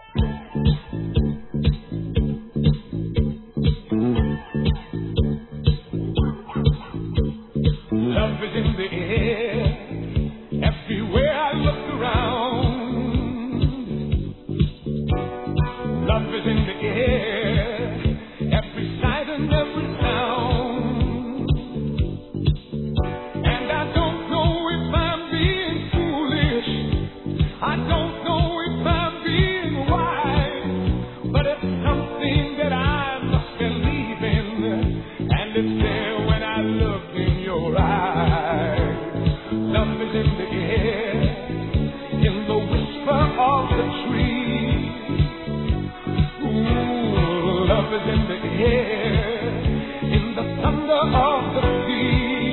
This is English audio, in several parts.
Love is in the air. Everywhere I look around. Love is in the air. Every sight and every sound. And I don't know if I'm being foolish. I don't know if I'm being wise. But it's something that I must believe in. And it's there when I look in your eyes. Love is in the air, in the whisper of the tree. Ooh, love is in the air, in the thunder of the sea.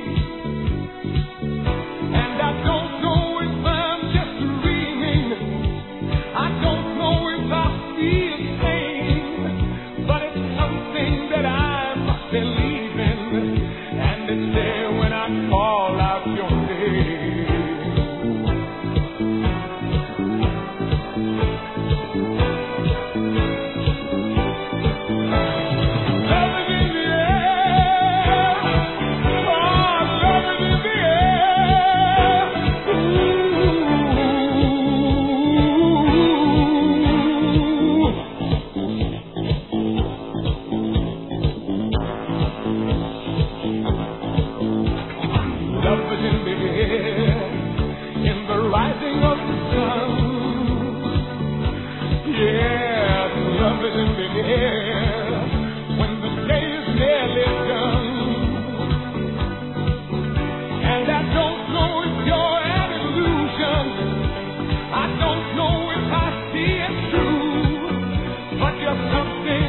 And I don't know if I'm just dreaming. I don't know if I feel sane. But it's something that I must believe in. And it's there when I call out your name. Love is in the air. Oh, love is in the air. Love is in the air, in the rising of the sun. Yes, love is in the air, when the day is nearly done. And I don't know if you're an illusion. I don't know if I see it true. But you're something